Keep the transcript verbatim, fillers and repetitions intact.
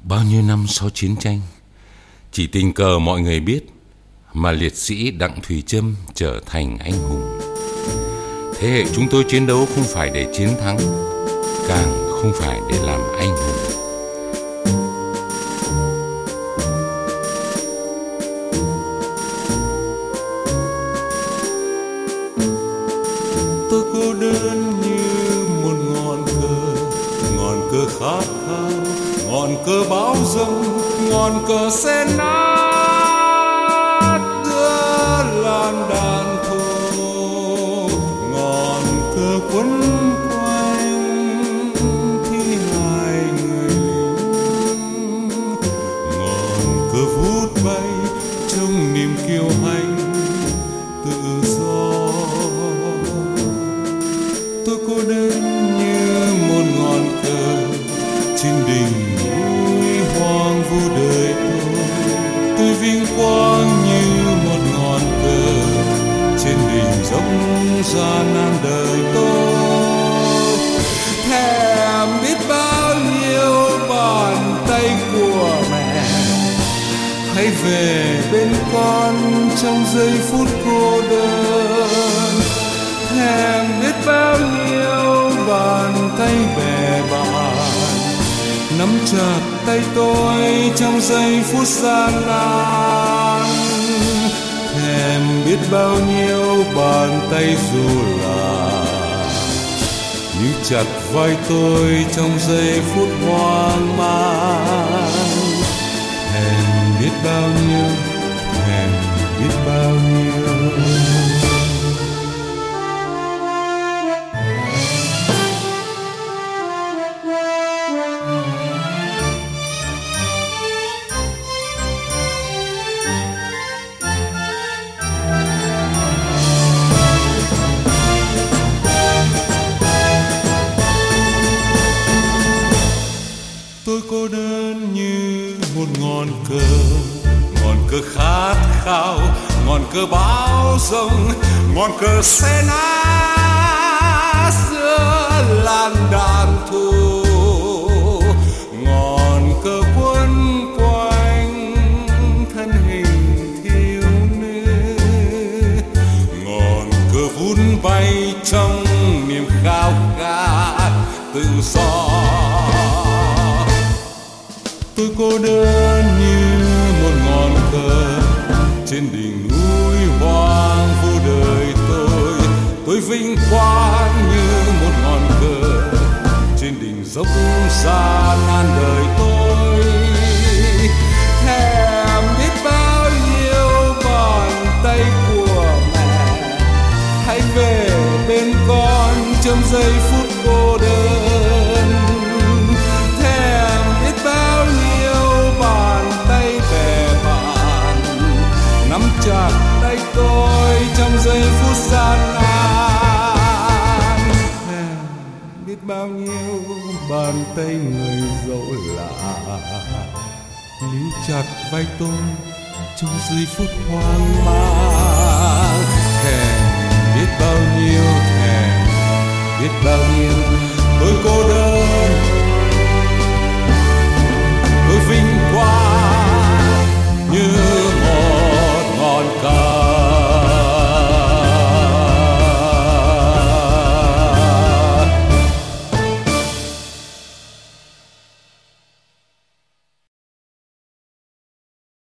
Bao nhiêu năm sau chiến tranh, chỉ tình cờ mọi người biết mà liệt sĩ Đặng Thùy Trâm trở thành anh hùng. Thế hệ chúng tôi chiến đấu không phải để chiến thắng, càng không phải để làm anh hùng. Tôi cô đơn như một ngọn cờ, ngọn cờ khát khao, ngọn cờ bão dâng, ngọn cờ sen nát giữa làn đàn thổ, ngọn cờ quấn quanh thi hài người lính, ngọn cờ vút bay trong niềm kiêu hãnh tự do. Tôi cô đơn như một ngọn cờ trên đỉnh núi hoang vu đời tôi. Tôi vinh quang như một ngọn cờ trên đỉnh dốc gian nan đời tôi. Thèm biết bao nhiêu bàn tay của mẹ hãy về bên con trong giây phút cô đơn. Thèm biết bao nhiêu bàn tay bè bạn nắm chặt tay tôi trong giây phút gian nan. Thèm biết bao nhiêu bàn tay dù là níu chặt vai tôi trong giây phút hoang mang. Thèm biết bao nhiêu, thèm biết bao nhiêu. Tôi cô đơn như một ngọn cờ, ngọn cờ khát khao, ngọn cờ bão dâng, ngọn cờ xé nát giữa làn đạn thù, ngọn cờ quấn quanh thân hình thiếu nữ, ngọn cờ vun bay trong niềm khao khát tự do. Tôi cô đơn như một ngọn cờ trên đỉnh núi hoang vu đời tôi. Tôi vinh quang như một ngọn cờ trên đỉnh dốc gian nan đời tôi. Thèm biết bao nhiêu bàn tay của mẹ hãy về bên con trong giây phút cô đơn. Thèm biết bao nhiêu bàn tay bè bạn nắm chặt tay tôi trong giây phút gian nan. Thèm biết bao nhiêu bàn tay người dẫu lạ níu chặt vai tôi trong giây phút hoang mang. Thèm biết bao nhiêu, thèm biết bao nhiêu. Tôi cô đơn